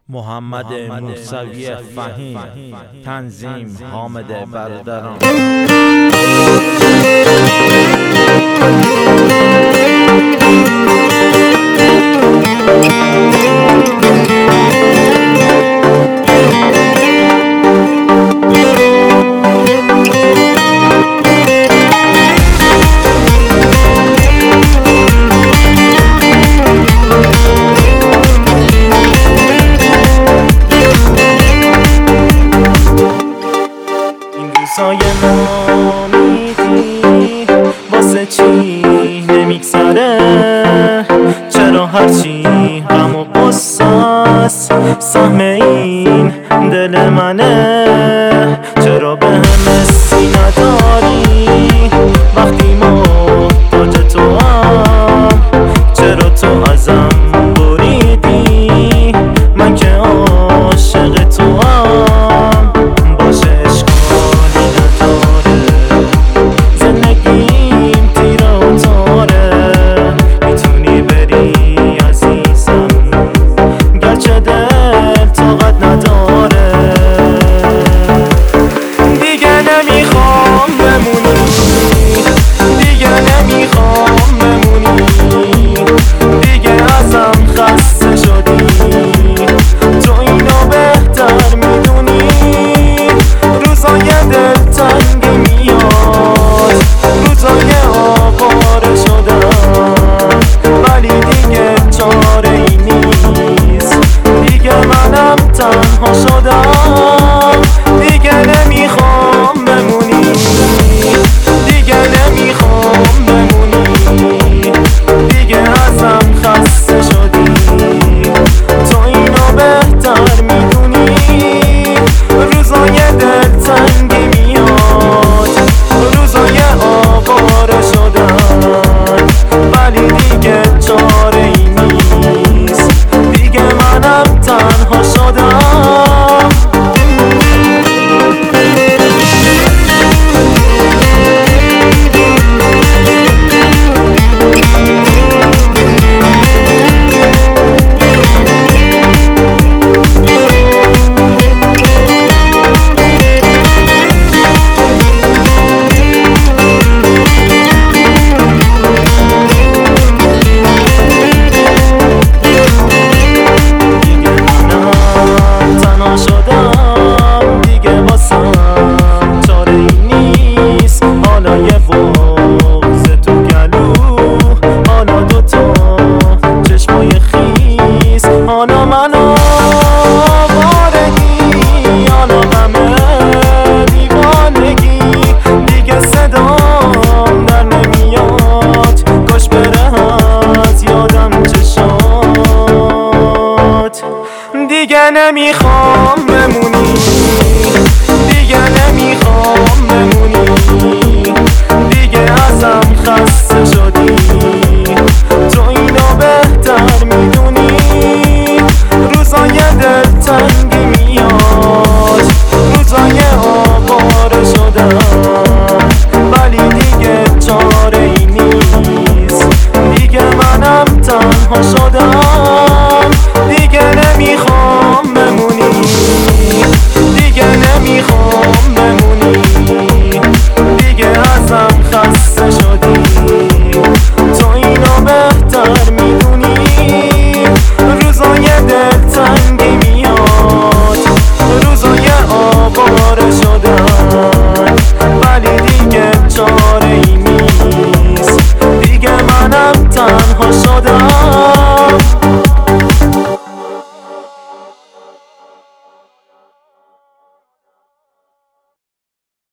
محمد موسوی فهیم، تنظیم حامد برادران. سایه نامیدی واسه چی نمیگذره؟ چرا هرچی غم و غصه‌ست سهم این دل منه؟ چرا به هم حسی نداری وقتی محتاج تو هم؟ چرا تو ازم بریدی من که عاشق تو هم؟ باشه اشکالی نداره، زندگیم تیره و تاره، میتونی بری عزیزم گرچه دل طاقت نداره. دیگه نمیخوام بمونی، دیگه نمیخوام بمونی، دیگه ازم خسته شدی، تو اینو بهتر میدونی. روزای دلتنگی میاد، روزای آواره شدن، ولی دیگه چاره ای نیست، دیگه منم تنها شدم. دیگه نمیخوام بمونی، دیگه نمیخوام بمونی، دیگه ازم خسته شدی، تو اینو بهتر میدونی. روزای دلتنگی میاد، روزای آواره شدن، ولی دیگه چاره ای نیست، دیگه منم تنها شدم. حالا منو بارگی، حالا غمه دیوانگی، دیگه صدام در نمیاد، کاش بره از یادم چشات. دیگه نمیخوام